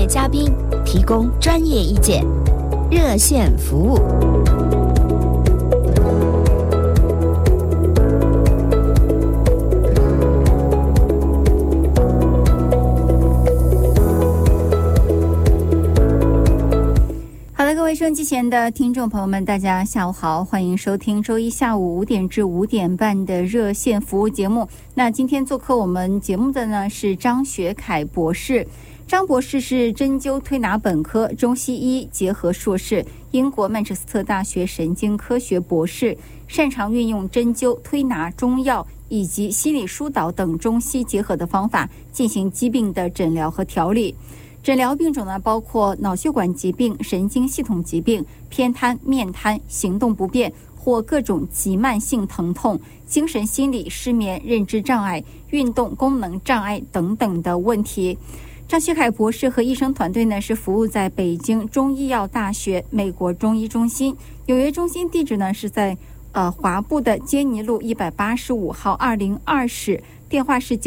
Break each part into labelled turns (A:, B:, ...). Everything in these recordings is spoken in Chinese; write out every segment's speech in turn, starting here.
A: 嘉宾，提供专业意见，热线服务。
B: 各位收音机前的听众朋友们，大家下午好，欢迎收听周一下午5点至5点半的热线服务节目。那今天做客我们节目的呢是张学凯博士。张博士是针灸推拿本科、中西医结合硕士，英国曼彻斯特大学神经科学博士，擅长运用针灸、推拿、中药以及心理疏导等中西结合的方法进行疾病的诊疗和调理。诊疗病种呢，包括脑血管疾病、神经系统疾病、偏瘫、面瘫、行动不便或各种急慢性疼痛、精神心理、失眠、认知障碍、运动功能障碍等等的问题。张学凯博士和医生团队呢，是服务在北京中医药大学美国中医中心，纽约中心地址呢是在华埠的坚尼路185号202室，电话是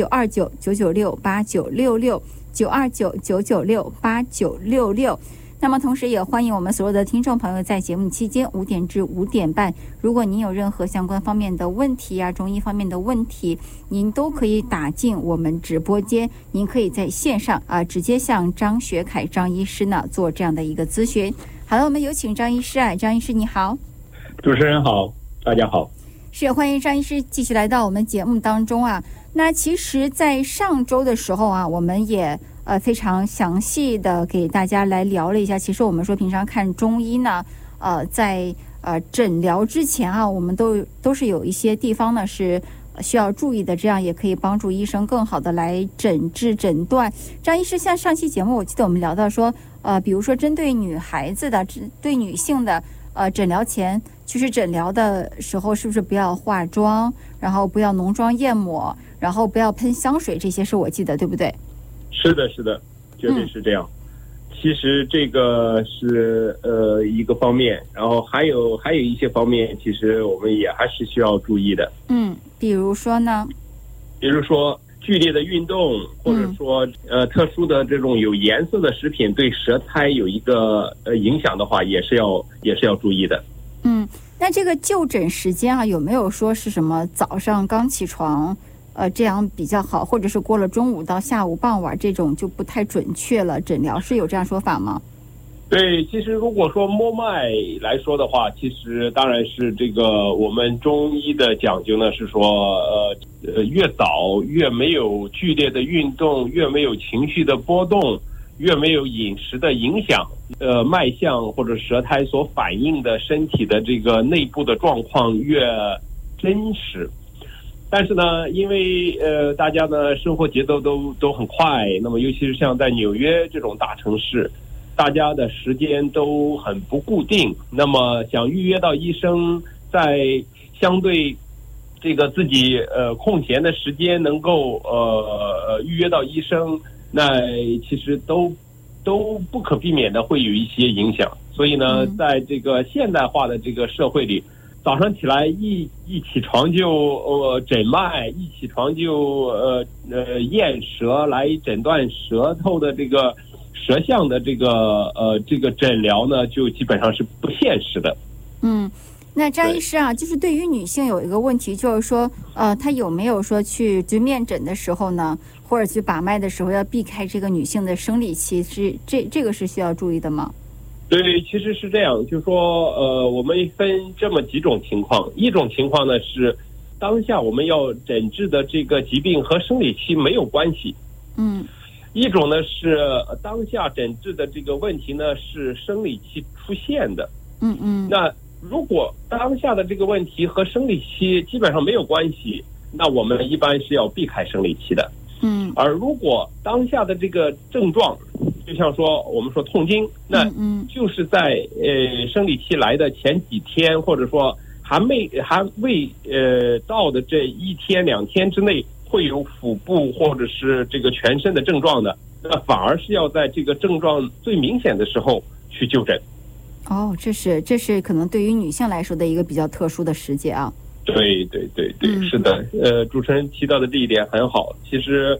B: 929968966，929996896。那么同时也欢迎我们所有的听众朋友在节目期间5点至5点半，如果您有任何相关方面的问题啊，中医方面的问题，您都可以打进我们直播间，您可以在线上直接向张学凯张医师呢做这样的一个咨询。好了，我们有请张医师张医师你好。
C: 主持人好，大家好。
B: 是，欢迎张医师继续来到我们节目当中那其实在上周的时候我们也非常详细的给大家来聊了一下。其实我们说平常看中医呢在诊疗之前我们都是有一些地方呢是需要注意的，这样也可以帮助医生更好的来诊治诊断。张医师，像上期节目我记得我们聊到说比如说针对女孩子的对女性的诊疗前就是诊疗的时候是不是不要化妆，然后不要浓妆艳抹，然后不要喷香水，这些是我记得对不对？
C: 是的，绝对是这样。其实这个是一个方面，然后还有一些方面，其实我们也还是需要注意的。
B: 比如说呢？
C: 比如说剧烈的运动，或者说特殊的这种有颜色的食品对舌苔有一个影响的话，也是要注意的。
B: 那这个就诊时间有没有说是什么早上刚起床这样比较好，或者是过了中午到下午傍晚这种就不太准确了？诊疗是有这样说法吗？
C: 对，其实如果说摸脉来说的话，其实当然是这个我们中医的讲究呢，是说越早越没有剧烈的运动，越没有情绪的波动，越没有饮食的影响，脉象或者舌苔所反映的身体的这个内部的状况越真实。但是呢，因为大家呢生活节奏都很快，那么尤其是像在纽约这种大城市，大家的时间都很不固定，那么想预约到医生，在相对这个自己空闲的时间能够预约到医生，那其实都不可避免的会有一些影响。所以呢，在这个现代化的这个社会里，早上起来一起床就诊脉，一起床就验舌来诊断舌头的这个舌象的这个诊疗呢，就基本上是不现实的。
B: 那张医师就是对于女性有一个问题，就是说她有没有说去面诊的时候呢，或者去把脉的时候要避开这个女性的生理期，是这个是需要注意的吗？
C: 对，其实是这样，就是说我们分这么几种情况。一种情况呢是当下我们要诊治的这个疾病和生理期没有关系。一种呢是当下诊治的这个问题呢是生理期出现的。那如果当下的这个问题和生理期基本上没有关系，那我们一般是要避开生理期的。而如果当下的这个症状，就像说我们说痛经，那就是在生理期来的前几天，或者说还未到的这1天2天之内会有腹部或者是这个全身的症状的，那反而是要在这个症状最明显的时候去就诊。
B: 这是可能对于女性来说的一个比较特殊的时节
C: 对，是的，主持人提到的这一点很好。其实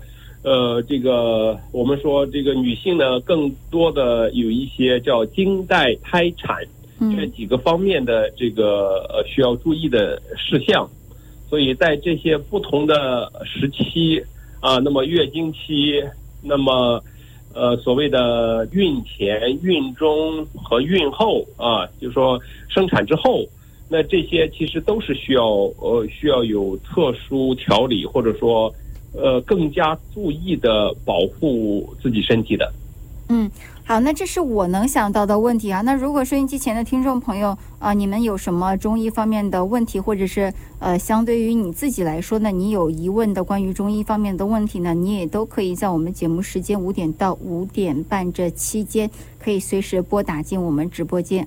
C: 这个我们说这个女性呢，更多的有一些叫经带胎产这几个方面的这个需要注意的事项。所以在这些不同的时期啊，那么月经期，那么所谓的孕前、孕中和孕后啊，就是说生产之后，那这些其实都是需要有特殊调理，或者说更加注意的保护自己身体的。
B: 好，那这是我能想到的问题啊。那如果收音机前的听众朋友你们有什么中医方面的问题，或者是相对于你自己来说呢，你有疑问的关于中医方面的问题呢，你也都可以在我们节目时间5点到5点半这期间，可以随时拨打进我们直播间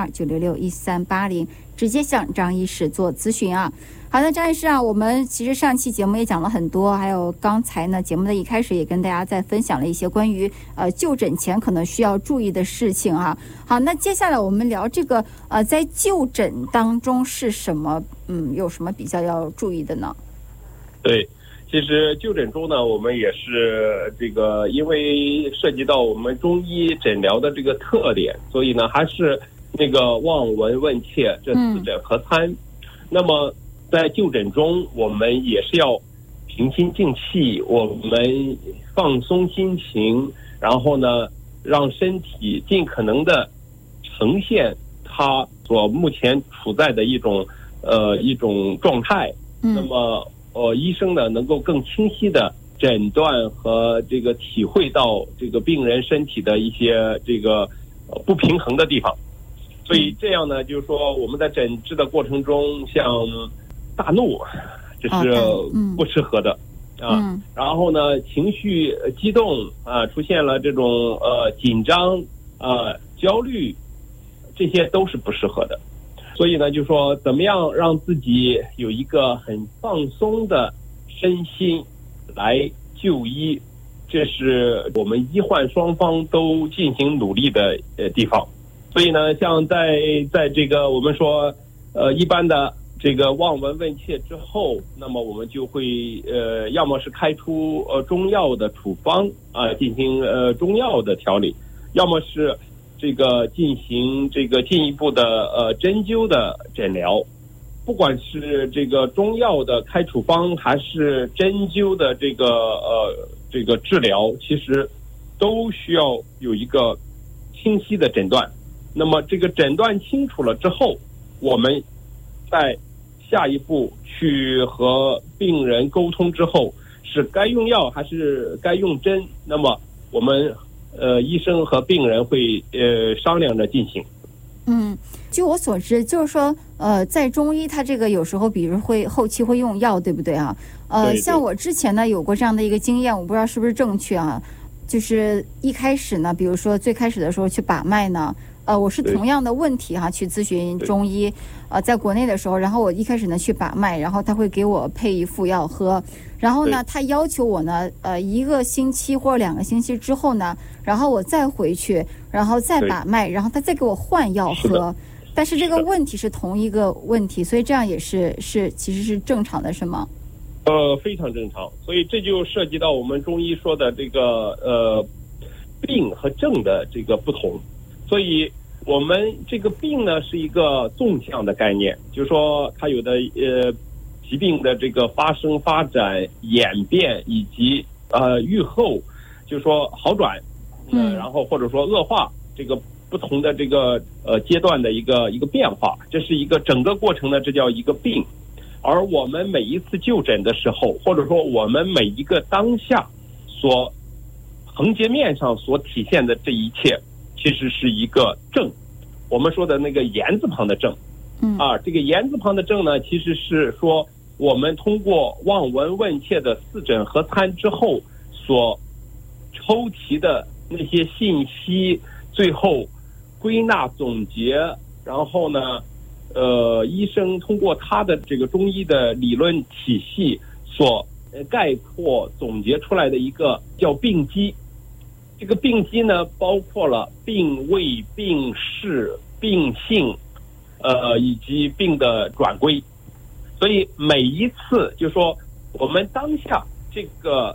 B: 212-966-1380，直接向张医师做咨询啊。好的，张医师啊，我们其实上期节目也讲了很多，还有刚才呢节目的一开始也跟大家在分享了一些关于就诊前可能需要注意的事情啊。好，那接下来我们聊这个在就诊当中是什么有什么比较要注意的呢？
C: 对，其实就诊中呢，我们也是这个因为涉及到我们中医诊疗的这个特点，所以呢还是那个望闻问切这4诊合参。那么在就诊中，我们也是要平心静气，我们放松心情，然后呢，让身体尽可能的呈现它所目前处在的一种状态。那么医生呢能够更清晰的诊断和这个体会到这个病人身体的一些这个不平衡的地方。所以这样呢，就是说我们在诊治的过程中，像大怒，这是不适合的啊。然后呢，情绪激动啊，出现了这种紧张焦虑，这些都是不适合的。所以呢，就说怎么样让自己有一个很放松的身心来就医，这是我们医患双方都进行努力的地方。所以呢，像在这个我们说一般的这个望闻问切之后，那么我们就会要么是开出中药的处方啊，进行中药的调理，要么是这个进行这个进一步的针灸的诊疗。不管是这个中药的开处方还是针灸的这个治疗，其实都需要有一个清晰的诊断。那么这个诊断清楚了之后，我们在下一步去和病人沟通之后，是该用药还是该用针，那么我们医生和病人会商量着进行。
B: 据我所知，就是说在中医它这个有时候比如后期会用药，对不对啊？
C: 对。
B: 像我之前呢有过这样的一个经验，我不知道是不是正确啊，就是一开始呢，比如说最开始的时候去把脉呢，我是同样的问题去咨询中医，在国内的时候，然后我一开始呢去把脉，然后他会给我配一副药喝，然后呢他要求我呢1个星期或者2个星期之后呢，然后我再回去，然后再把脉，然后他再给我换药喝，但是这个问题是同一个问题，所以这样也是其实是正常的，是吗？
C: 非常正常。所以这就涉及到我们中医说的这个病和症的这个不同。所以我们这个病呢是一个纵向的概念，就是说它有的疾病的这个发生、发展、演变以及预后，就是说好转，然后或者说恶化，这个不同的这个阶段的一个变化，这是一个整个过程呢，这叫一个病。而我们每一次就诊的时候，或者说我们每一个当下所横截面上所体现的这一切，其实是一个症，我们说的那个言字旁的症。这个言字旁的症呢，其实是说我们通过望闻问切的4诊合参之后所抽提的那些信息，最后归纳总结，然后呢医生通过他的这个中医的理论体系所概括总结出来的一个叫病机。这个病机呢，包括了病位、病势、病性，以及病的转归。所以每一次就说我们当下这个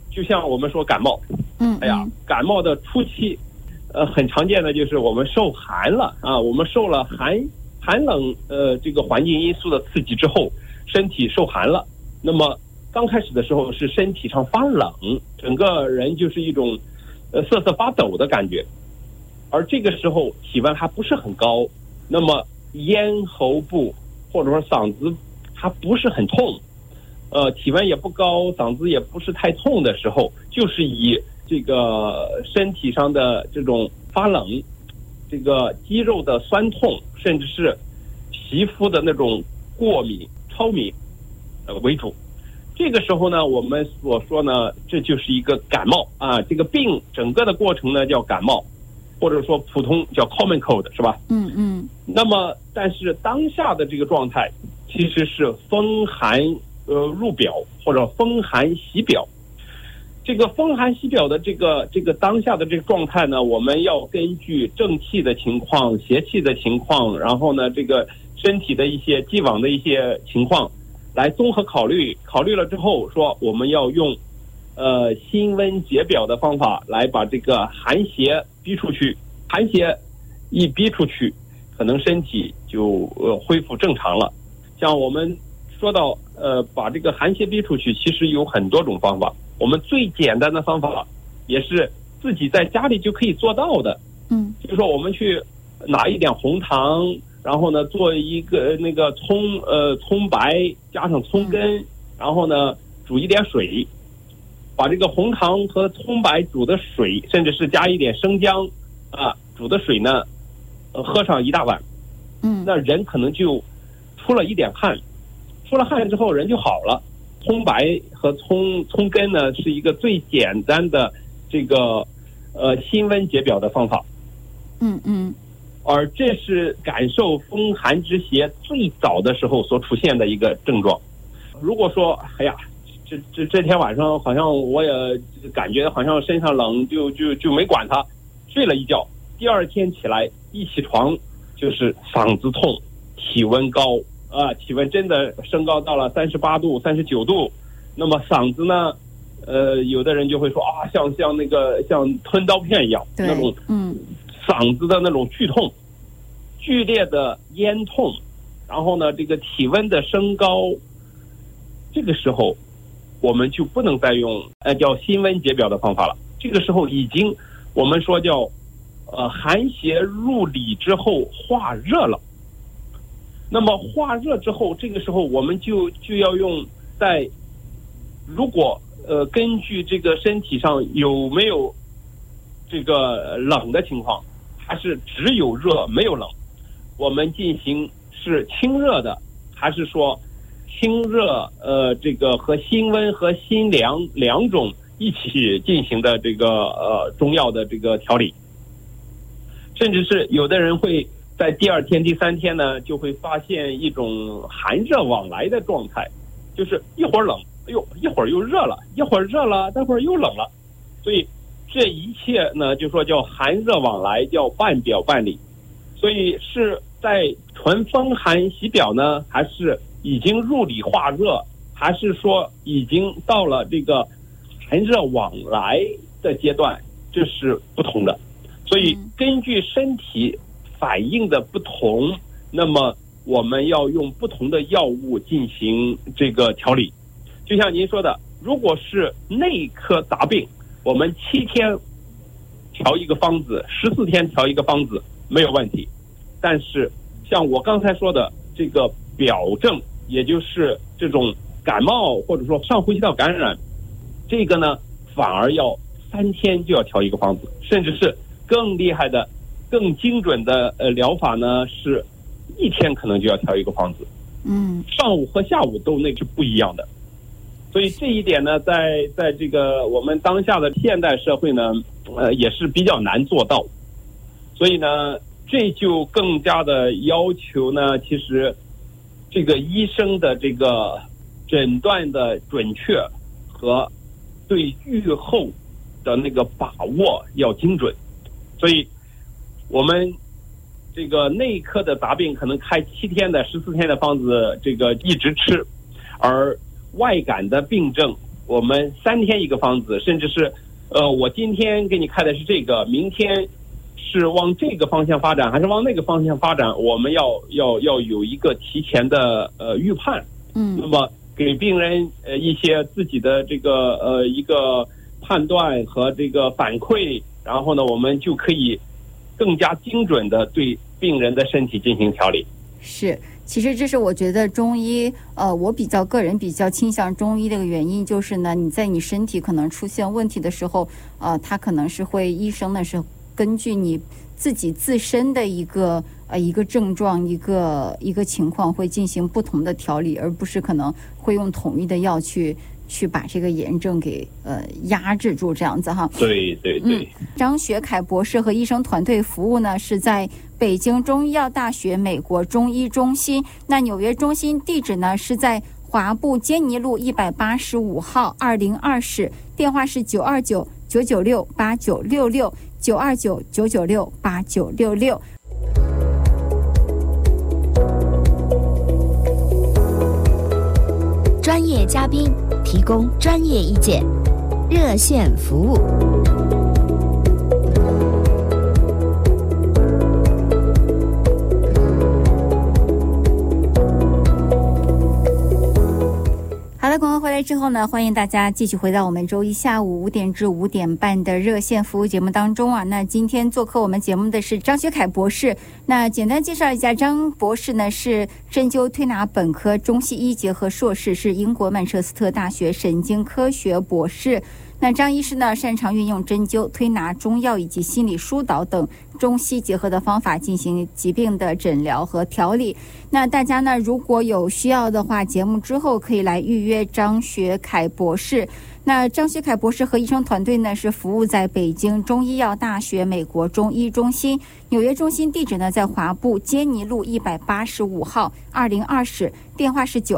C: 就像我们说感冒，感冒的初期，很常见的就是我们受寒了啊，我们受了寒冷这个环境因素的刺激之后，身体受寒了。那么刚开始的时候是身体上发冷，整个人就是一种瑟瑟发抖的感觉，而这个时候体温还不是很高，那么咽喉部或者说嗓子还不是很痛，体温也不高，嗓子也不是太痛的时候，就是以这个身体上的这种发冷，这个肌肉的酸痛，甚至是皮肤的那种过敏、超敏为主。这个时候呢，我们所说呢，这就是一个感冒啊。这个病整个的过程呢叫感冒，或者说普通叫 common cold， 是吧？那么，但是当下的这个状态其实是风寒入表或者风寒袭表。这个风寒袭表的这个当下的这个状态呢，我们要根据正气的情况、邪气的情况，然后呢，这个身体的一些既往的一些情况来综合考虑了之后，说我们要用辛温解表的方法来把这个寒邪逼出去。寒邪一逼出去，可能身体就恢复正常了。像我们说到把这个寒邪逼出去，其实有很多种方法。我们最简单的方法也是自己在家里就可以做到的。就是说我们去拿一点红糖，然后呢做一个那个葱白加上葱根，然后呢煮一点水，把这个红糖和葱白煮的水，甚至是加一点生姜啊煮的水呢，喝上一大碗，那人可能就出了一点汗，出了汗之后人就好了。葱白和葱根呢是一个最简单的这个辛温解表的方法。而这是感受风寒之邪最早的时候所出现的一个症状。如果说哎呀，这天晚上好像我也感觉好像身上冷，就没管它，睡了一觉，第二天起来一起床就是嗓子痛，体温高啊，体温真的升高到了38度、39度，那么嗓子呢，有的人就会说啊，像那个像吞刀片一样，那种嗓子的那种剧痛、剧烈的咽痛，然后呢，这个体温的升高，这个时候我们就不能再用叫辛温解表的方法了。这个时候已经我们说叫寒邪入里之后化热了。那么化热之后，这个时候我们就要用在如果根据这个身体上有没有这个冷的情况，还是只有热没有冷，我们进行是清热的，还是说清热这个和辛温和辛凉两种一起进行的这个中药的这个调理。甚至是有的人会在第二天第三天呢就会发现一种寒热往来的状态，就是一会儿冷，哎呦，一会儿又热了，一会儿热了，待会儿又冷了。所以这一切呢就说叫寒热往来，叫半表半里。所以是在纯风寒袭表呢，还是已经入里化热，还是说已经到了这个寒热往来的阶段，这是不同的。所以根据身体反应的不同，那么我们要用不同的药物进行这个调理。就像您说的，如果是内科杂病，我们7天调一个方子，14天调一个方子没有问题。但是像我刚才说的这个表症，也就是这种感冒或者说上呼吸道感染，这个呢反而要3天就要调一个方子，甚至是更厉害的更精准的疗法呢是1天可能就要调一个方子。上午和下午都那是不一样的。所以这一点呢在这个我们当下的现代社会呢也是比较难做到。所以呢这就更加的要求呢，其实这个医生的这个诊断的准确和对预后的那个把握要精准。所以我们这个内科的杂病可能开7天的14天的方子这个一直吃，而外感的病症我们3天一个方子，甚至是我今天给你开的是这个，明天是往这个方向发展还是往那个方向发展，我们要有一个提前的预判。那么给病人一些自己的这个一个判断和这个反馈，然后呢我们就可以更加精准的对病人的身体进行调理。
B: 是，其实这是我觉得中医我个人比较倾向中医的一个原因，就是呢你在你身体可能出现问题的时候，它可能是会医生呢是根据你自己自身的一个症状一个情况会进行不同的调理，而不是可能会用统一的药去把这个炎症给压制住这样子哈。
C: 对。
B: 张学凯博士和医生团队服务呢是在北京中医药大学美国中医中心，那纽约中心地址呢是在华埠坚尼路185号202室，电话是929-996-8966 929-996-8966。
A: 专业嘉宾提供专业意见，热线服务。
B: 好了，广告回来之后呢，欢迎大家继续回到我们周一下午5点至5点半的热线服务节目当中啊。那今天做客我们节目的是张学凯博士。那简单介绍一下，张博士呢是针灸推拿本科、中西医结合硕士，是英国曼彻斯特大学神经科学博士。那张医师呢擅长运用针灸、推拿、中药以及心理疏导等中西结合的方法进行疾病的诊疗和调理。那大家呢如果有需要的话，节目之后可以来预约张学凯博士。那张学凯博士和医生团队呢是服务在北京中医药大学美国中医中心，纽约中心地址呢在华埠坚尼路185号202室，电话是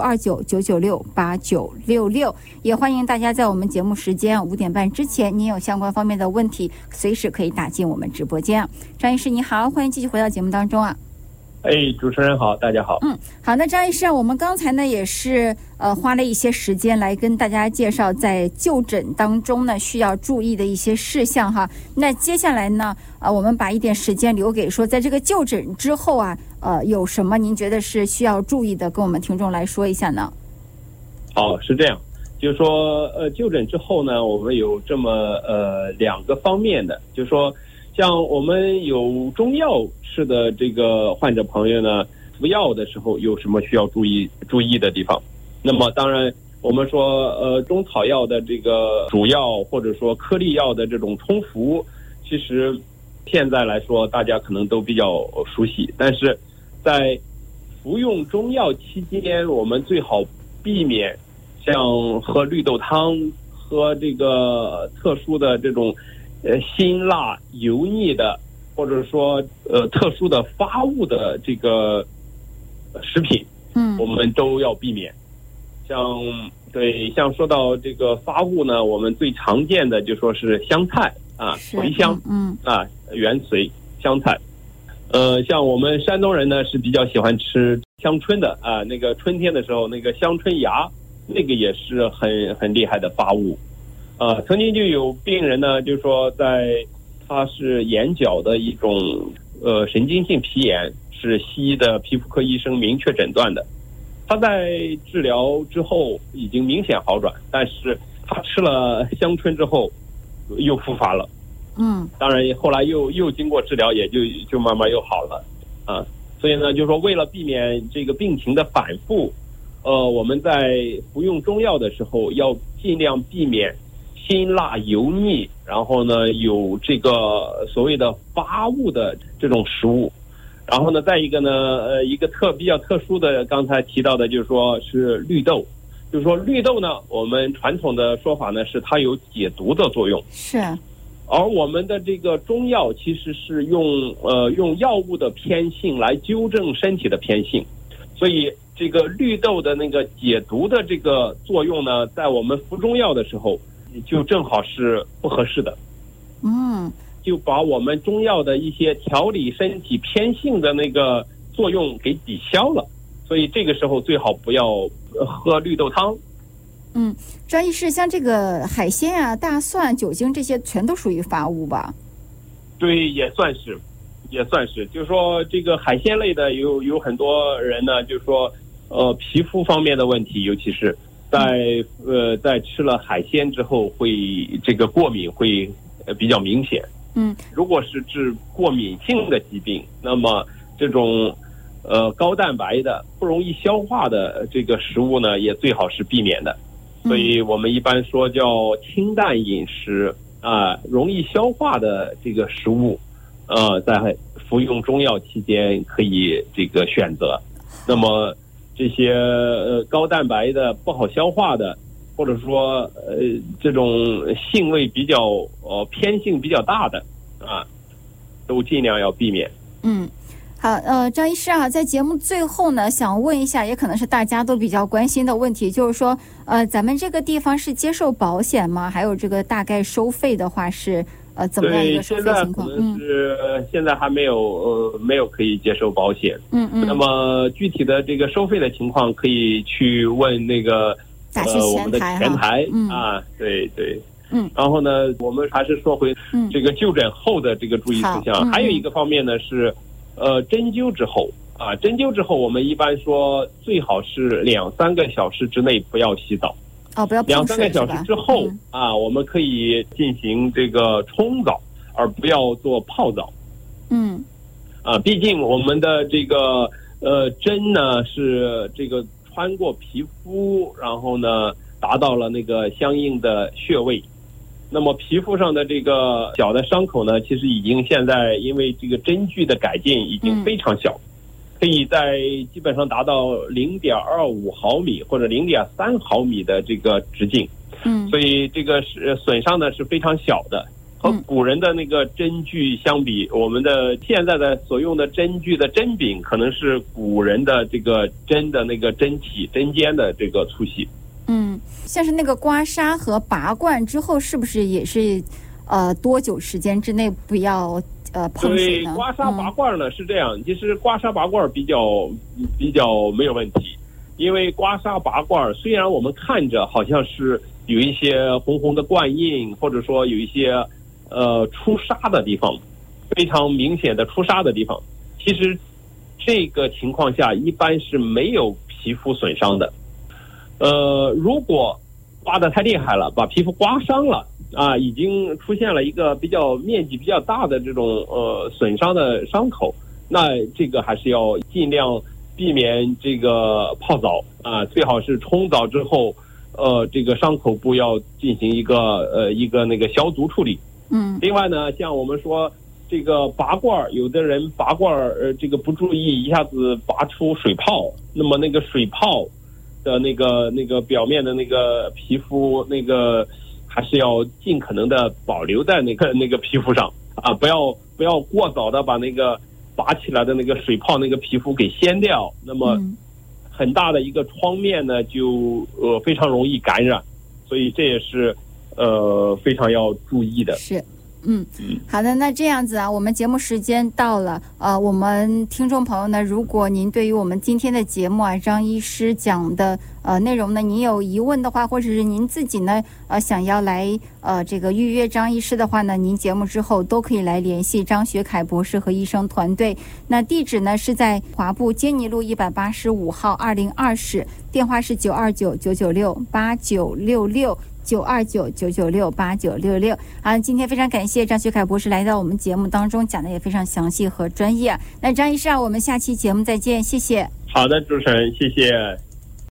B: 929-996-8966。也欢迎大家在我们节目时间5点半之前，您有相关方面的问题，随时可以打进我们直播间。张医师你好，欢迎继续回到节目当中啊。
C: 主持人好，大家好。
B: 好，那张医师，我们刚才呢也是花了一些时间来跟大家介绍在就诊当中呢需要注意的一些事项哈。那接下来呢我们把一点时间留给说在这个就诊之后啊有什么您觉得是需要注意的，跟我们听众来说一下呢？
C: 好，是这样，就是说就诊之后呢，我们有这么2个方面的，就是说像我们有中药式的这个患者朋友呢，服药的时候有什么需要注意的地方？那么当然我们说中草药的这个主药或者说颗粒药的这种冲服，其实现在来说大家可能都比较熟悉，但是在服用中药期间，我们最好避免像喝绿豆汤、喝这个特殊的这种辛辣油腻的，或者说特殊的发物的这个食品，我们都要避免。像说到这个发物呢，我们最常见的就说是香菜啊、茴香元荽、香菜。像我们山东人呢是比较喜欢吃香椿的啊，那个春天的时候那个香椿芽，那个也是很厉害的发物。曾经就有病人呢，就是说他是眼角的一种神经性皮炎，是西医的皮肤科医生明确诊断的。他在治疗之后已经明显好转，但是他吃了香椿之后又复发了。当然后来又经过治疗，也就慢慢又好了啊。所以呢，就是说为了避免这个病情的反复，我们在服用中药的时候要尽量避免辛辣油腻，然后呢有这个所谓的发物的这种食物。然后呢再一个呢一个比较特殊的，刚才提到的就是说是绿豆。就是说绿豆呢，我们传统的说法呢是它有解毒的作用，
B: 是。
C: 而我们的这个中药其实是用药物的偏性来纠正身体的偏性，所以这个绿豆的那个解毒的这个作用呢，在我们服中药的时候就正好是不合适的。就把我们中药的一些调理身体偏性的那个作用给抵消了。所以这个时候最好不要喝绿豆汤
B: 张医师，像这个海鲜啊、大蒜、酒精这些，全都属于发物吧？
C: 对，也算是。就是说，这个海鲜类的有很多人呢，就是说，皮肤方面的问题，尤其是在吃了海鲜之后，会这个过敏会比较明显。如果是治过敏性的疾病，那么这种高蛋白的不容易消化的这个食物呢，也最好是避免的。所以我们一般说叫清淡饮食啊，容易消化的这个食物，在服用中药期间可以这个选择。那么这些高蛋白的不好消化的，或者说这种性味比较偏性比较大的啊，都尽量要避免。
B: 好，张医师啊，在节目最后呢，想问一下，也可能是大家都比较关心的问题，就是说，咱们这个地方是接受保险吗？还有这个大概收费的话是怎么样一个收费情况？
C: 现在还没有可以接受保险。那么具体的这个收费的情况，可以去问那个我们的前台啊，对。然后呢，我们还是说回这个就诊后的这个注意事项。还有一个方面呢是。针灸之后啊，针灸之后，我们一般说最好是2-3个小时之内不要洗澡。
B: 不要碰水。2-3
C: 个小时之后我们可以进行这个冲澡，而不要做泡澡。毕竟我们的这个针呢是这个穿过皮肤，然后呢达到了那个相应的穴位。那么皮肤上的这个小的伤口呢，其实已经现在因为这个针具的改进已经非常小，可以在基本上达到0.25毫米或者0.3毫米的这个直径。所以这个是损伤呢是非常小的，和古人的那个针具相比，我们的现在的所用的针具的针柄可能是古人的这个针的那个针体针尖的这个粗细。
B: 像是那个刮痧和拔罐之后，是不是也是多久时间之内不要碰水呢？
C: 对，刮痧拔罐呢是这样，其实刮痧拔罐比较没有问题，因为刮痧拔罐虽然我们看着好像是有一些红红的罐印，或者说有一些出痧的地方，非常明显的出痧的地方，其实这个情况下一般是没有皮肤损伤的。如果刮得太厉害了，把皮肤刮伤了啊，已经出现了一个面积比较大的这种损伤的伤口，那这个还是要尽量避免这个泡澡啊，最好是冲澡之后，这个伤口部要进行一个那个消毒处理。另外呢，像我们说这个拔罐，有的人拔罐这个不注意，一下子拔出水泡，那么那个水泡的那个表面的那个皮肤，那个还是要尽可能的保留在那个皮肤上啊，不要过早的把那个拔起来的那个水泡那个皮肤给掀掉，那么很大的一个创面呢就非常容易感染，所以这也是非常要注意的。
B: 是。好的，那这样子啊，我们节目时间到了。我们听众朋友呢，如果您对于我们今天的节目啊，张医师讲的内容呢，您有疑问的话，或者是您自己呢想要来这个预约张医师的话呢，您节目之后都可以来联系张学凯博士和医生团队。那地址呢是在华埠坚尼路185号202室，电话是929-996-8966。929-996-8966。今天非常感谢张学凯博士来到我们节目当中，讲的也非常详细和专业。那张医师我们下期节目再见，谢谢。
C: 好的，主持人，谢谢。